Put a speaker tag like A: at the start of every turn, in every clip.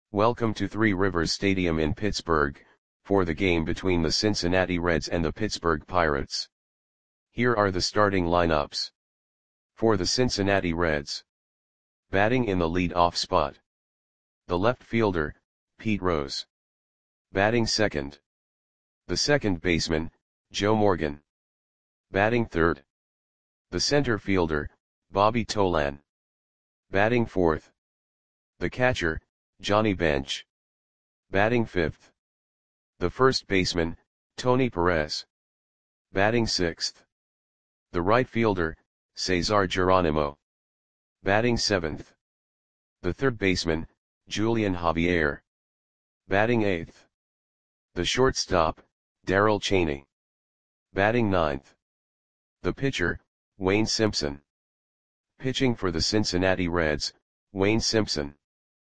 A: Welcome to Three Rivers Stadium in Pittsburgh, for the game between the Cincinnati Reds and the Pittsburgh Pirates. Here are the starting lineups. For the Cincinnati Reds. Batting in the lead-off spot. The left fielder, Pete Rose. Batting second. The second baseman, Joe Morgan. Batting third. The center fielder, Bobby Tolan. Batting fourth. The catcher, Johnny Bench. Batting fifth. The first baseman, Tony Perez. Batting sixth. The right fielder, Cesar Geronimo. Batting seventh. The third baseman, Julian Javier. Batting eighth. The shortstop, Darrell Chaney. Batting ninth. The pitcher, Wayne Simpson. Pitching for the Cincinnati Reds, Wayne Simpson.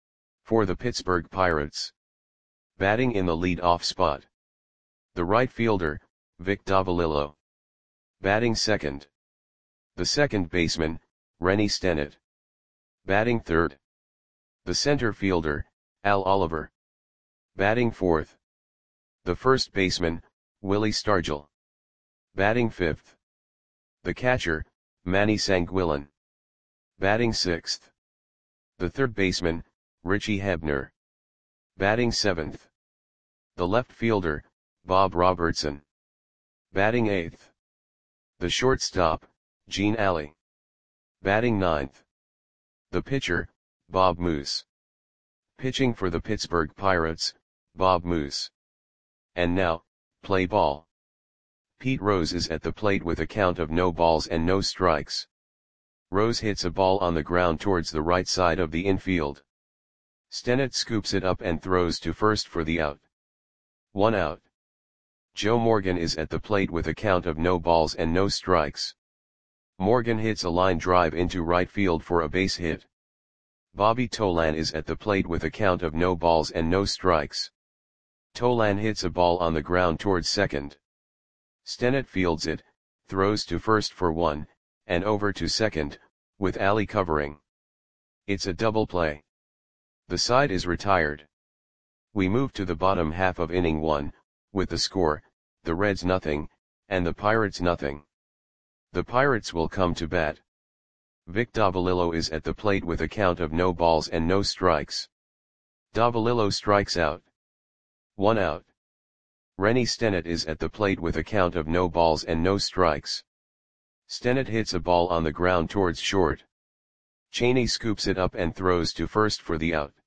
A: For the Pittsburgh Pirates. Batting in the lead-off spot. The right fielder, Vic Davalillo. Batting second. The second baseman, Rennie Stennett. Batting third. The center fielder, Al Oliver. Batting fourth. The first baseman, Willie Stargell. Batting fifth. The catcher, Manny Sanguillen. Batting sixth. The third baseman, Richie Hebner. Batting seventh. The left fielder, Bob Robertson. Batting eighth. The shortstop, Gene Alley. Batting ninth. The pitcher, Bob Moose. Pitching for the Pittsburgh Pirates, Bob Moose. And now, play ball. Pete Rose is at the plate with a count of no balls and no strikes. Rose hits a ball on the ground towards the right side of the infield. Stennett scoops it up and throws to first for the out. 1 out. Joe Morgan is at the plate with a count of no balls and no strikes. Morgan hits a line drive into right field for a base hit. Bobby Tolan is at the plate with a count of no balls and no strikes. Tolan hits a ball on the ground towards second. Stennett fields it, throws to first for 1, and over to second, with Alley covering. It's a double play. The side is retired. We move to the bottom half of inning 1, with the score, the Reds nothing, and the Pirates nothing. The Pirates will come to bat. Vic Davalillo is at the plate with a count of no balls and no strikes. Davalillo strikes out. 1 out. Rennie Stennett is at the plate with a count of no balls and no strikes. Stennett hits a ball on the ground towards short. Chaney scoops it up and throws to first for the out.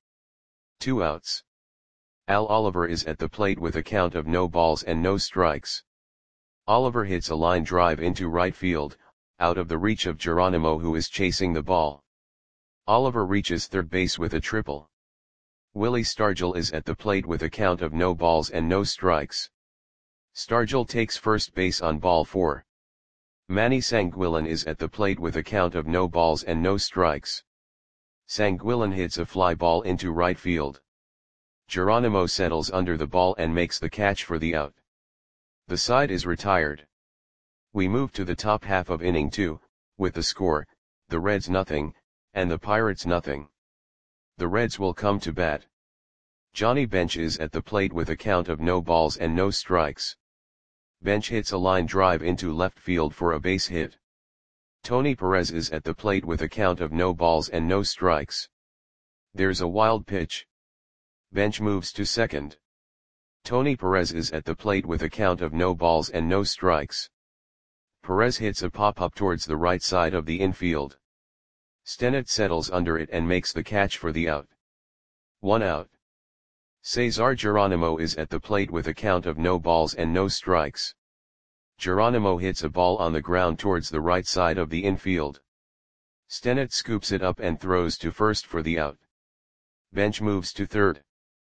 A: 2 outs. Al Oliver is at the plate with a count of no balls and no strikes. Oliver hits a line drive into right field, out of the reach of Geronimo, who is chasing the ball. Oliver reaches third base with a triple. Willie Stargell is at the plate with a count of no balls and no strikes. Stargell takes first base on ball 4. Manny Sanguillen is at the plate with a count of no balls and no strikes. Sanguillen hits a fly ball into right field. Geronimo settles under the ball and makes the catch for the out. The side is retired. We move to the top half of inning 2, with the score, the Reds nothing, and the Pirates nothing. The Reds will come to bat. Johnny Bench is at the plate with a count of no balls and no strikes. Bench hits a line drive into left field for a base hit. Tony Perez is at the plate with a count of no balls and no strikes. There's a wild pitch. Bench moves to second. Tony Perez is at the plate with a count of no balls and no strikes. Perez hits a pop-up towards the right side of the infield. Stennett settles under it and makes the catch for the out. 1 out. Cesar Geronimo is at the plate with a count of no balls and no strikes. Geronimo hits a ball on the ground towards the right side of the infield. Stennett scoops it up and throws to first for the out. Bench moves to third.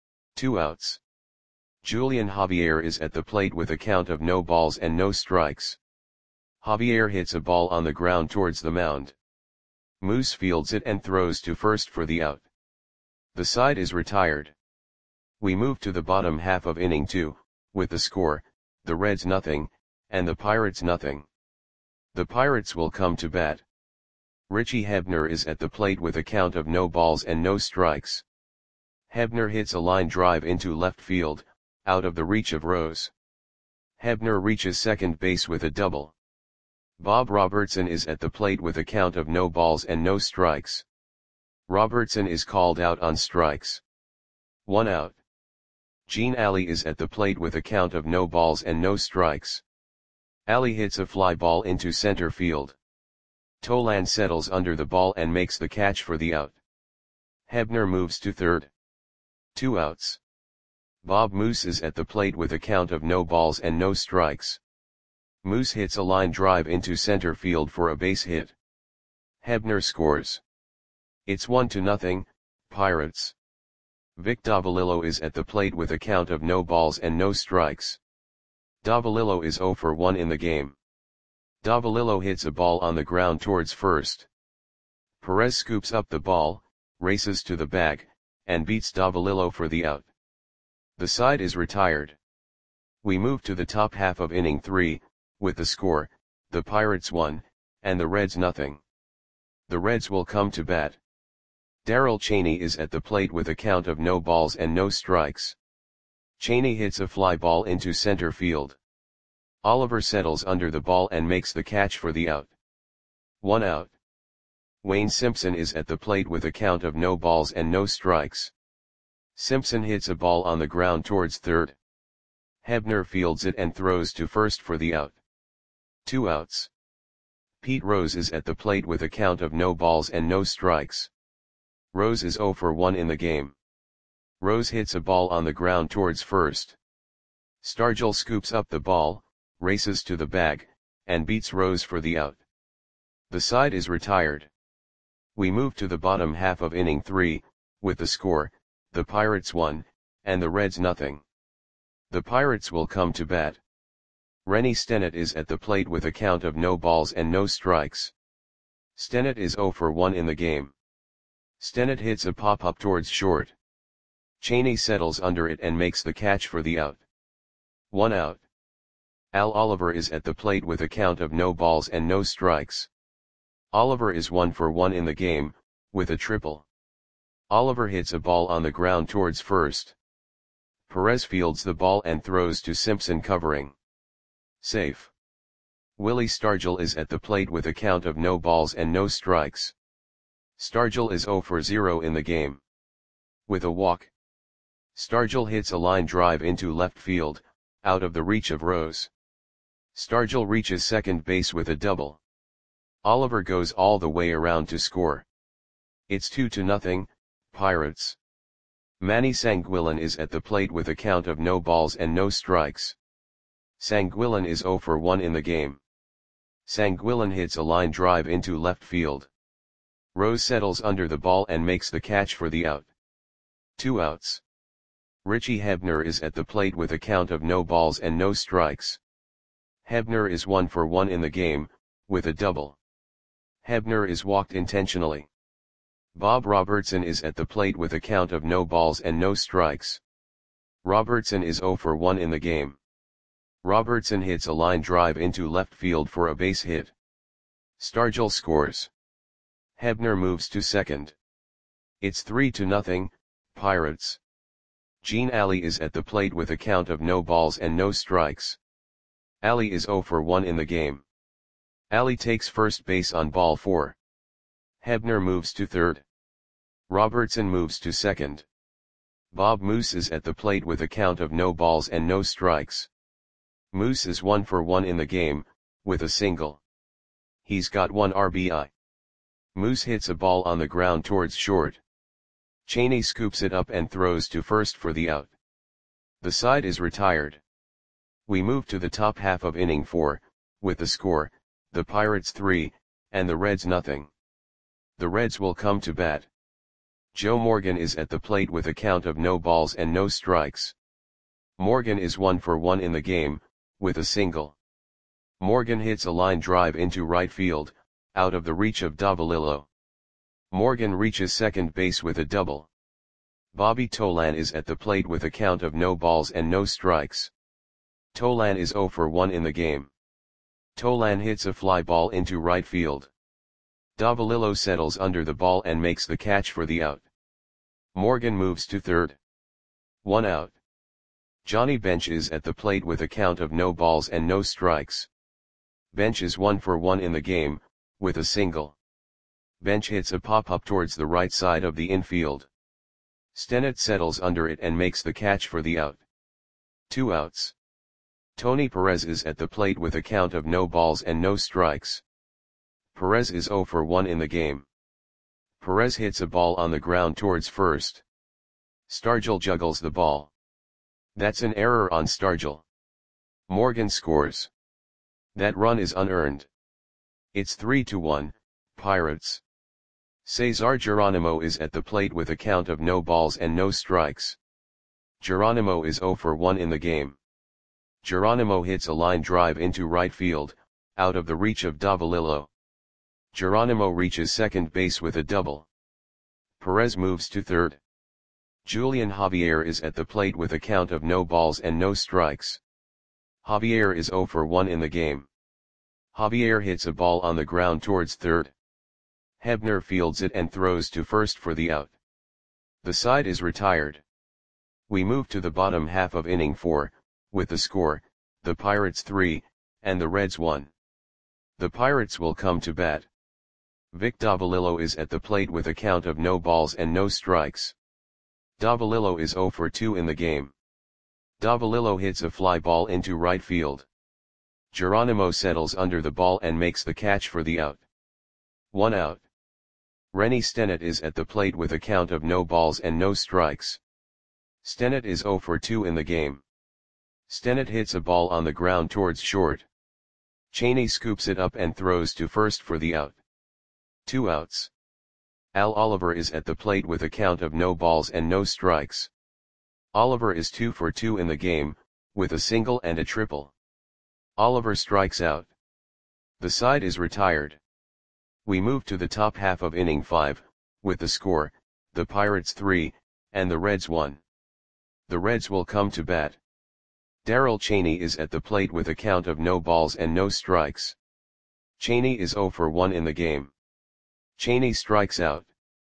A: 2 outs. Julian Javier is at the plate with a count of no balls and no strikes. Javier hits a ball on the ground towards the mound. Moose fields it and throws to first for the out. The side is retired. We move to the bottom half of inning 2, with the score, the Reds nothing, and the Pirates nothing. The Pirates will come to bat. Richie Hebner is at the plate with a count of no balls and no strikes. Hebner hits a line drive into left field, out of the reach of Rose. Hebner reaches second base with a double. Bob Robertson is at the plate with a count of no balls and no strikes. Robertson is called out on strikes. 1 out. Gene Alley is at the plate with a count of no balls and no strikes. Alley hits a fly ball into center field. Tolan settles under the ball and makes the catch for the out. Hebner moves to third. 2 outs. Bob Moose is at the plate with a count of no balls and no strikes. Moose hits a line drive into center field for a base hit. Hebner scores. It's 1-0, Pirates. Vic Davalillo is at the plate with a count of no balls and no strikes. Davalillo is 0 for 1 in the game. Davalillo hits a ball on the ground towards first. Perez scoops up the ball, races to the bag, and beats Davalillo for the out. The side is retired. We move to the top half of inning 3, with the score, the Pirates 1, and the Reds 0. The Reds will come to bat. Darrell Chaney is at the plate with a count of no balls and no strikes. Chaney hits a fly ball into center field. Oliver settles under the ball and makes the catch for the out. 1 out. Wayne Simpson is at the plate with a count of no balls and no strikes. Simpson hits a ball on the ground towards third. Hebner fields it and throws to first for the out. 2 outs. Pete Rose is at the plate with a count of no balls and no strikes. Rose is 0 for 1 in the game. Rose hits a ball on the ground towards first. Stargell scoops up the ball, races to the bag, and beats Rose for the out. The side is retired. We move to the bottom half of inning 3, with the score, the Pirates 1, and the Reds 0. The Pirates will come to bat. Rennie Stennett is at the plate with a count of no balls and no strikes. Stennett is 0 for 1 in the game. Stennett hits a pop-up towards short. Chaney settles under it and makes the catch for the out. 1 out. Al Oliver is at the plate with a count of no balls and no strikes. Oliver is 1 for 1 in the game, with a triple. Oliver hits a ball on the ground towards first. Perez fields the ball and throws to Simpson covering. Safe. Willie Stargell is at the plate with a count of no balls and no strikes. Stargell is 0 for 0 in the game. With a walk. Stargell hits a line drive into left field, out of the reach of Rose. Stargell reaches second base with a double. Oliver goes all the way around to score. It's 2-0, Pirates. Manny Sanguillen is at the plate with a count of no balls and no strikes. Sanguillen is 0 for 1 in the game. Sanguillen hits a line drive into left field. Rose settles under the ball and makes the catch for the out. 2 outs. Richie Hebner is at the plate with a count of no balls and no strikes. Hebner is 1 for 1 in the game, with a double. Hebner is walked intentionally. Bob Robertson is at the plate with a count of no balls and no strikes. Robertson is 0 for 1 in the game. Robertson hits a line drive into left field for a base hit. Stargell scores. Hebner moves to second. It's 3-0, Pirates. Gene Alley is at the plate with a count of no balls and no strikes. Alley is 0 for 1 in the game. Alley takes first base on ball 4. Hebner moves to third. Robertson moves to second. Bob Moose is at the plate with a count of no balls and no strikes. Moose is 1 for 1 in the game, with a single. He's got 1 RBI. Moose hits a ball on the ground towards short. Chaney scoops it up and throws to first for the out. The side is retired. We move to the top half of inning 4, with the score, the Pirates 3, and the Reds 0. The Reds will come to bat. Joe Morgan is at the plate with a count of no balls and no strikes. Morgan is 1 for 1 in the game, with a single. Morgan hits a line drive into right field, out of the reach of Davalillo. Morgan reaches second base with a double. Bobby Tolan is at the plate with a count of no balls and no strikes. Tolan is 0 for 1 in the game. Tolan hits a fly ball into right field. Davalillo settles under the ball and makes the catch for the out. Morgan moves to third. 1 out. Johnny Bench is at the plate with a count of no balls and no strikes. Bench is 1 for 1 in the game, with a single. Bench hits a pop-up towards the right side of the infield. Stennett settles under it and makes the catch for the out. 2 outs. Tony Perez is at the plate with a count of no balls and no strikes. Perez is 0 for 1 in the game. Perez hits a ball on the ground towards first. Stargell juggles the ball. That's an error on Stargell. Morgan scores. That run is unearned. It's 3-1, Pirates. Cesar Geronimo is at the plate with a count of no balls and no strikes. Geronimo is 0 for 1 in the game. Geronimo hits a line drive into right field, out of the reach of Davalillo. Geronimo reaches second base with a double. Perez moves to third. Julian Javier is at the plate with a count of no balls and no strikes. Javier is 0 for 1 in the game. Javier hits a ball on the ground towards third. Hebner fields it and throws to first for the out. The side is retired. We move to the bottom half of inning 4, with the score, the Pirates 3, and the Reds 1. The Pirates will come to bat. Vic Davalillo is at the plate with a count of no balls and no strikes. Davalillo is 0 for 2 in the game. Davalillo hits a fly ball into right field. Geronimo settles under the ball and makes the catch for the out. 1 out. Rennie Stennett is at the plate with a count of no balls and no strikes. Stennett is 0 for 2 in the game. Stennett hits a ball on the ground towards short. Cheney scoops it up and throws to first for the out. 2 outs. Al Oliver is at the plate with a count of no balls and no strikes. Oliver is 2 for 2 in the game, with a single and a triple. Oliver strikes out. The side is retired. We move to the top half of inning 5, with the score, the Pirates 3, and the Reds 1. The Reds will come to bat. Darrell Cheney is at the plate with a count of no balls and no strikes. Cheney is 0 for 1 in the game. Cheney strikes out.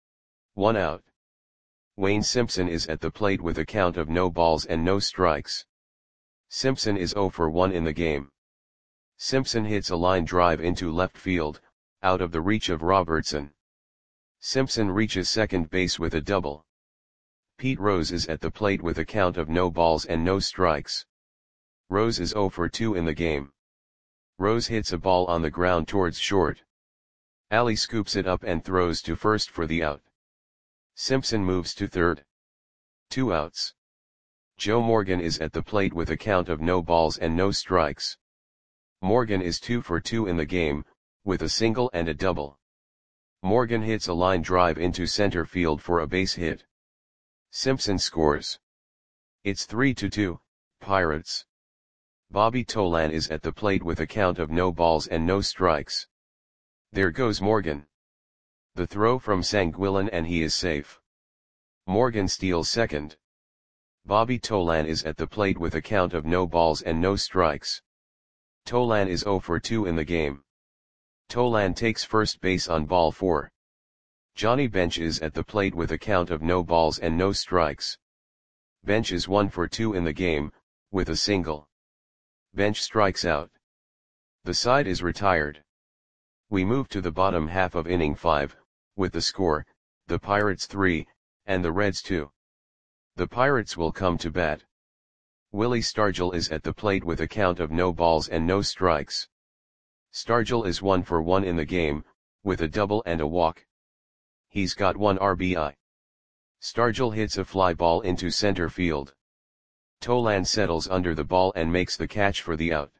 A: 1 out. Wayne Simpson is at the plate with a count of no balls and no strikes. Simpson is 0 for 1 in the game. Simpson hits a line drive into left field, out of the reach of Robertson. Simpson reaches second base with a double. Pete Rose is at the plate with a count of no balls and no strikes. Rose is 0 for 2 in the game. Rose hits a ball on the ground towards short. Ali scoops it up and throws to first for the out. Simpson moves to third. 2 outs. Joe Morgan is at the plate with a count of no balls and no strikes. Morgan is 2 for 2 in the game, with a single and a double. Morgan hits a line drive into center field for a base hit. Simpson scores. It's 3-2, Pirates. Bobby Tolan is at the plate with a count of no balls and no strikes. There goes Morgan. The throw from Sanguillen and he is safe. Morgan steals second. Bobby Tolan is at the plate with a count of no balls and no strikes. Tolan is 0 for 2 in the game. Tolan takes first base on ball 4. Johnny Bench is at the plate with a count of no balls and no strikes. Bench is 1 for 2 in the game, with a single. Bench strikes out. The side is retired. We move to the bottom half of inning 5, with the score, the Pirates 3, and the Reds 2. The Pirates will come to bat. Willie Stargell is at the plate with a count of no balls and no strikes. Stargell is 1 for 1 in the game, with a double and a walk. He's got 1 RBI. Stargell hits a fly ball into center field. Tolan settles under the ball and makes the catch for the out.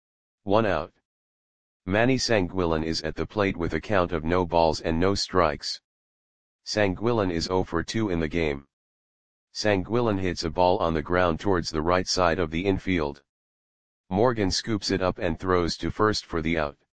A: 1 out. Manny Sanguillen is at the plate with a count of no balls and no strikes. Sanguillen is 0 for 2 in the game. Sanguillen hits a ball on the ground towards the right side of the infield. Morgan scoops it up and throws to first for the out.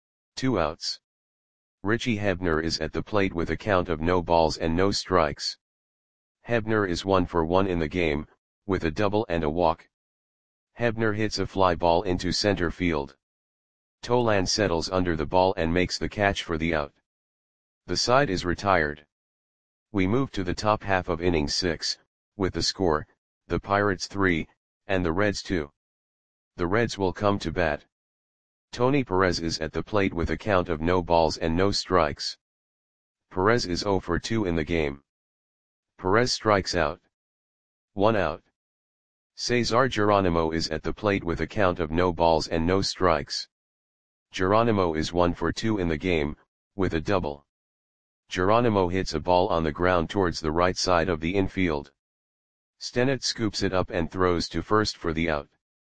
A: 2 outs. Richie Hebner is at the plate with a count of no balls and no strikes. Hebner is 1 for 1 in the game, with a double and a walk. Hebner hits a fly ball into center field. Tolan settles under the ball and makes the catch for the out. The side is retired. We move to the top half of inning 6, with the score, the Pirates 3, and the Reds 2. The Reds will come to bat. Tony Perez is at the plate with a count of no balls and no strikes. Perez is 0 for 2 in the game. Perez strikes out. 1 out. Cesar Geronimo is at the plate with a count of no balls and no strikes. Geronimo is 1 for 2 in the game, with a double. Geronimo hits a ball on the ground towards the right side of the infield. Stennett scoops it up and throws to first for the out.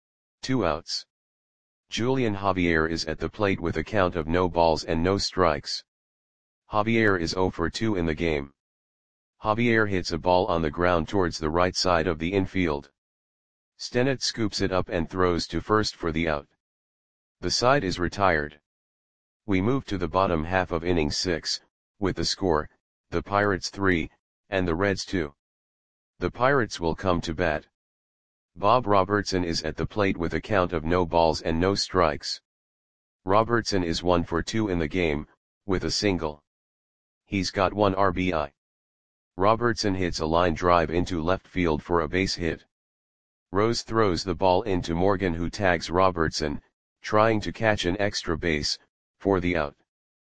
A: 2 outs. Julian Javier is at the plate with a count of no balls and no strikes. Javier is 0 for 2 in the game. Javier hits a ball on the ground towards the right side of the infield. Stennett scoops it up and throws to first for the out. The side is retired. We move to the bottom half of inning 6, with the score, the Pirates 3, and the Reds 2. The Pirates will come to bat. Bob Robertson is at the plate with a count of no balls and no strikes. Robertson is 1 for 2 in the game, with a single. He's got 1 RBI. Robertson hits a line drive into left field for a base hit. Rose throws the ball into Morgan, who tags Robertson, trying to catch an extra base, for the out.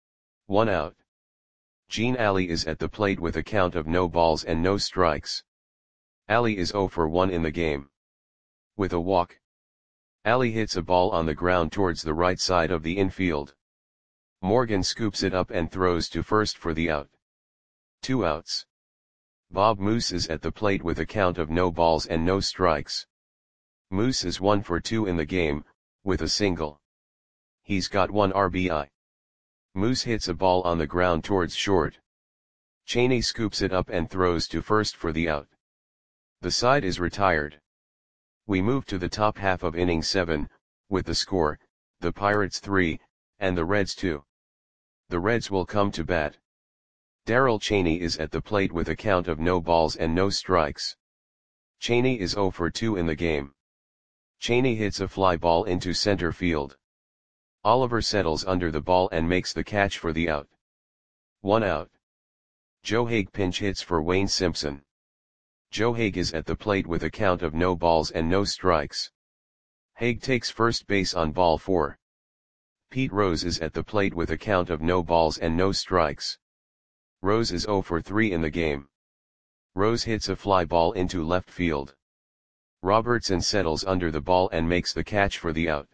A: 1 out. Gene Alley is at the plate with a count of no balls and no strikes. Alley is 0 for 1 in the game. With a walk. Alley hits a ball on the ground towards the right side of the infield. Morgan scoops it up and throws to first for the out. 2 outs. Bob Moose is at the plate with a count of no balls and no strikes. Moose is 1 for 2 in the game, with a single. He's got 1 RBI. Moose hits a ball on the ground towards short. Cheney scoops it up and throws to first for the out. The side is retired. We move to the top half of inning 7, with the score, the Pirates 3, and the Reds 2. The Reds will come to bat. Darrell Cheney is at the plate with a count of no balls and no strikes. Cheney is 0 for 2 in the game. Cheney hits a fly ball into center field. Oliver settles under the ball and makes the catch for the out. 1 out. Joe Haig pinch hits for Wayne Simpson. Joe Haig is at the plate with a count of no balls and no strikes. Haig takes first base on ball 4. Pete Rose is at the plate with a count of no balls and no strikes. Rose is 0 for 3 in the game. Rose hits a fly ball into left field. Robertson settles under the ball and makes the catch for the out.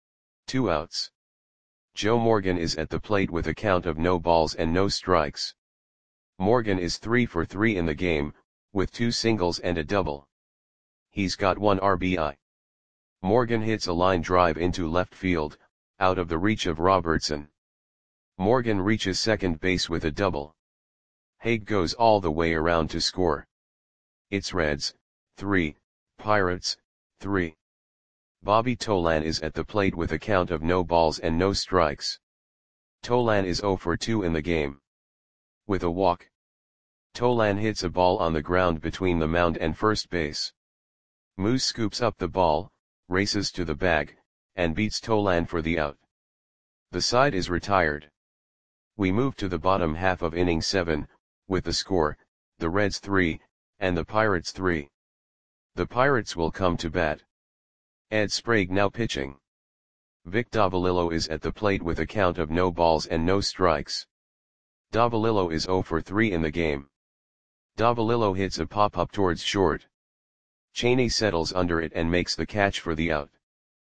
A: 2 outs. Joe Morgan is at the plate with a count of no balls and no strikes. Morgan is 3 for 3 in the game, with 2 singles and a double. He's got 1 RBI. Morgan hits a line drive into left field, out of the reach of Robertson. Morgan reaches second base with a double. Haig goes all the way around to score. It's Reds 3, Pirates 3. Bobby Tolan is at the plate with a count of no balls and no strikes. Tolan is 0 for 2 in the game. With a walk. Tolan hits a ball on the ground between the mound and first base. Moose scoops up the ball, races to the bag, and beats Tolan for the out. The side is retired. We move to the bottom half of inning 7, with the score, the Reds 3, and the Pirates 3. The Pirates will come to bat. Ed Sprague now pitching. Vic Davalillo is at the plate with a count of no balls and no strikes. Davalillo is 0 for 3 in the game. Davalillo hits a pop-up towards short. Cheney settles under it and makes the catch for the out.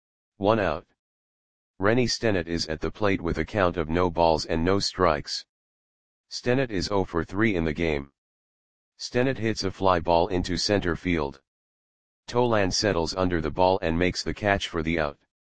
A: 1 out. Rennie Stennett is at the plate with a count of no balls and no strikes. Stennett is 0 for 3 in the game. Stennett hits a fly ball into center field. Tolan settles under the ball and makes the catch for the out.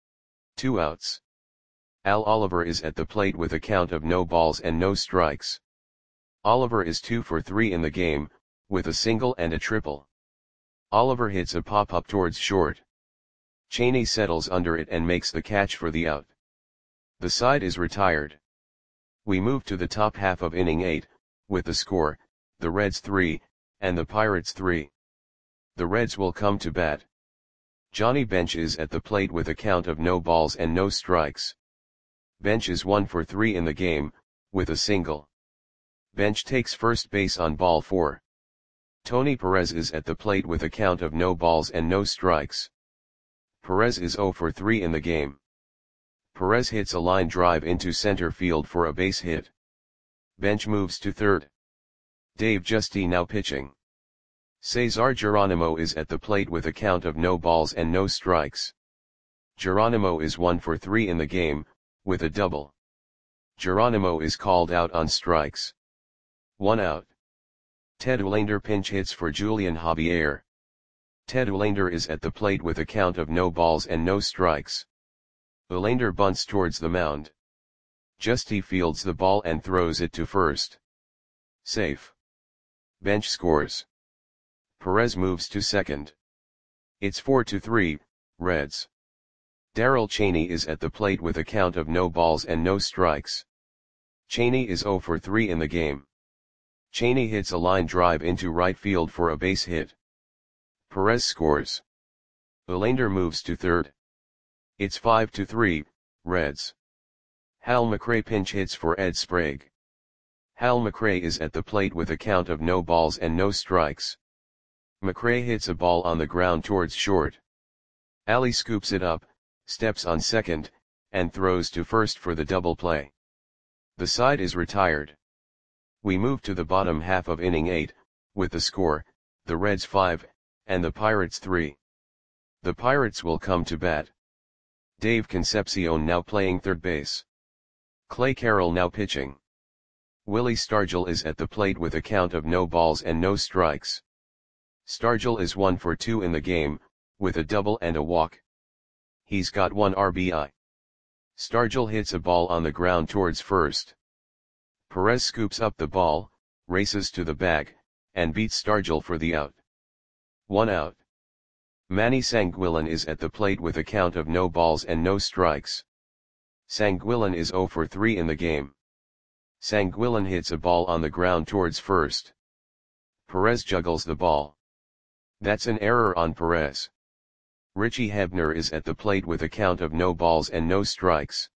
A: 2 outs. Al Oliver is at the plate with a count of no balls and no strikes. Oliver is 2 for 3 in the game, with a single and a triple. Oliver hits a pop-up towards short. Cheney settles under it and makes the catch for the out. The side is retired. We move to the top half of inning 8, with the score, the Reds 3, and the Pirates 3. The Reds will come to bat. Johnny Bench is at the plate with a count of no balls and no strikes. Bench is 1 for 3 in the game, with a single. Bench takes first base on ball 4. Tony Perez is at the plate with a count of no balls and no strikes. Perez is 0 for 3 in the game. Perez hits a line drive into center field for a base hit. Bench moves to third. Dave Giusti now pitching. Cesar Geronimo is at the plate with a count of no balls and no strikes. Geronimo is 1 for 3 in the game, with a double. Geronimo is called out on strikes. 1 out. Ted Uhlaender pinch hits for Julian Javier. Ted Uhlaender is at the plate with a count of no balls and no strikes. Uhlaender bunts towards the mound. Giusti fields the ball and throws it to first. Safe. Bench scores. Perez moves to second. It's 4-3, Reds. Darrell Chaney is at the plate with a count of no balls and no strikes. Chaney is 0 for 3 in the game. Chaney hits a line drive into right field for a base hit. Perez scores. Uhlaender moves to third. It's 5-3, Reds. Hal McRae pinch hits for Ed Sprague. Hal McRae is at the plate with a count of no balls and no strikes. McRae hits a ball on the ground towards short. Ali scoops it up, steps on second, and throws to first for the double play. The side is retired. We move to the bottom half of inning 8, with the score, the Reds 5, and the Pirates 3. The Pirates will come to bat. Dave Concepcion now playing third base. Clay Carroll now pitching. Willie Stargell is at the plate with a count of no balls and no strikes. Stargell is 1 for 2 in the game, with a double and a walk. He's got 1 RBI. Stargell hits a ball on the ground towards first. Perez scoops up the ball, races to the bag, and beats Stargell for the out. 1 out. Manny Sanguillen is at the plate with a count of no balls and no strikes. Sanguillen is 0 for 3 in the game. Sanguillen hits a ball on the ground towards first. Perez juggles the ball. That's an error on Perez. Richie Hebner is at the plate with a count of no balls and no strikes.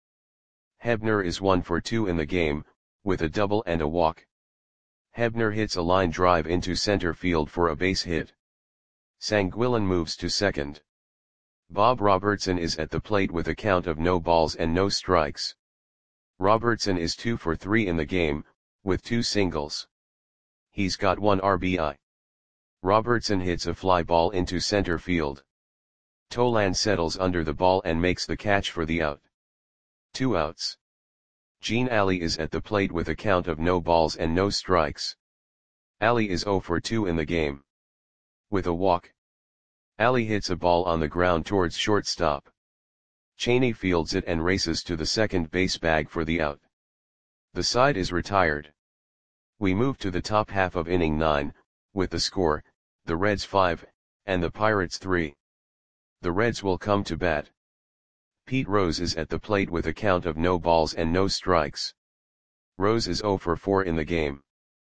A: Hebner is 1 for 2 in the game, with a double and a walk. Hebner hits a line drive into center field for a base hit. Sanguillen moves to second. Bob Robertson is at the plate with a count of no balls and no strikes. Robertson is 2 for 3 in the game, with 2 singles. He's got 1 RBI. Robertson hits a fly ball into center field. Tolan settles under the ball and makes the catch for the out. 2 outs. Gene Ali is at the plate with a count of no balls and no strikes. Ali is 0 for 2 in the game. With a walk. Ali hits a ball on the ground towards shortstop. Chaney fields it and races to the second base bag for the out. The side is retired. We move to the top half of inning 9, with the score, the Reds 5, and the Pirates 3. The Reds will come to bat. Pete Rose is at the plate with a count of no balls and no strikes. Rose is 0 for 4 in the game.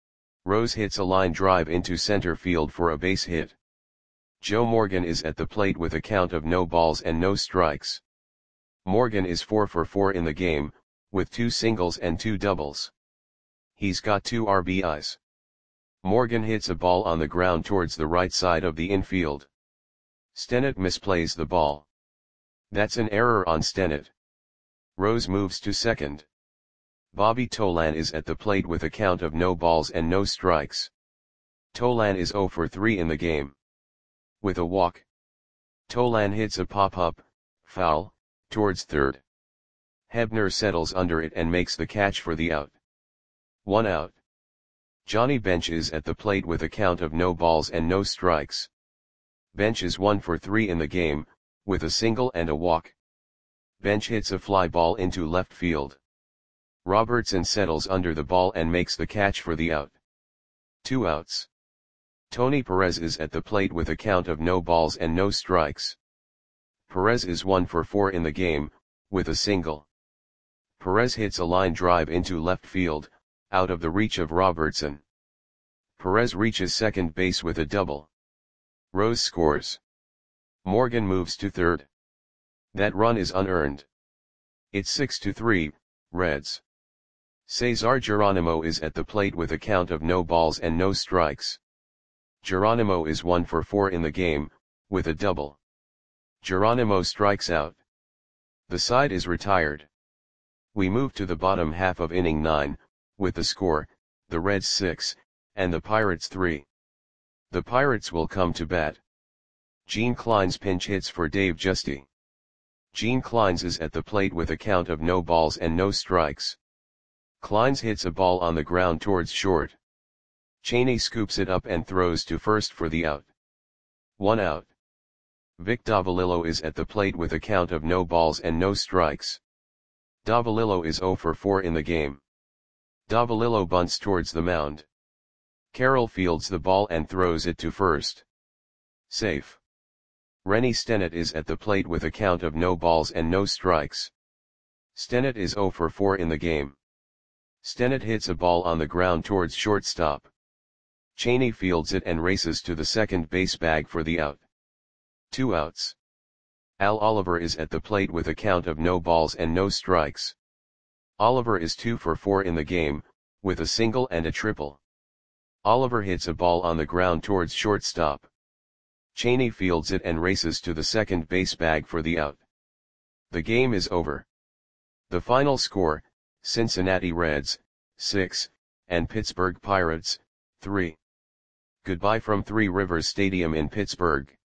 A: Rose hits a line drive into center field for a base hit. Joe Morgan is at the plate with a count of no balls and no strikes. Morgan is 4 for 4 in the game, with 2 singles and 2 doubles. He's got 2 RBIs. Morgan hits a ball on the ground towards the right side of the infield. Stennett misplays the ball. That's an error on Stennett. Rose moves to second. Bobby Tolan is at the plate with a count of no balls and no strikes. Tolan is 0 for 3 in the game. With a walk. Tolan hits a pop-up, foul, towards third. Hebner settles under it and makes the catch for the out. 1 out. Johnny Bench is at the plate with a count of no balls and no strikes. Bench is 1 for 3 in the game, with a single and a walk. Bench hits a fly ball into left field. Robertson settles under the ball and makes the catch for the out. 2 outs. Tony Perez is at the plate with a count of no balls and no strikes. Perez is 1 for 4 in the game, with a single. Perez hits a line drive into left field, out of the reach of Robertson. Perez reaches second base with a double. Rose scores. Morgan moves to third. That run is unearned. It's 6-3, Reds. Cesar Geronimo is at the plate with a count of no balls and no strikes. Geronimo is 1 for 4 in the game, with a double. Geronimo strikes out. The side is retired. We move to the bottom half of inning 9, with the score, the Reds 6, and the Pirates 3. The Pirates will come to bat. Gene Clines pinch hits for Dave Giusti. Gene Clines is at the plate with a count of no balls and no strikes. Clines hits a ball on the ground towards short. Cheney scoops it up and throws to first for the out. 1 out. Vic Davalillo is at the plate with a count of no balls and no strikes. Davalillo is 0 for 4 in the game. Davalillo bunts towards the mound. Carroll fields the ball and throws it to first. Safe. Rennie Stennett is at the plate with a count of no balls and no strikes. Stennett is 0 for 4 in the game. Stennett hits a ball on the ground towards shortstop. Cheney fields it and races to the second base bag for the out. 2 outs. Al Oliver is at the plate with a count of no balls and no strikes. Oliver is 2 for 4 in the game, with a single and a triple. Oliver hits a ball on the ground towards shortstop. Cheney fields it and races to the second base bag for the out. The game is over. The final score, Cincinnati Reds, 6, and Pittsburgh Pirates, 3. Goodbye from Three Rivers Stadium in Pittsburgh.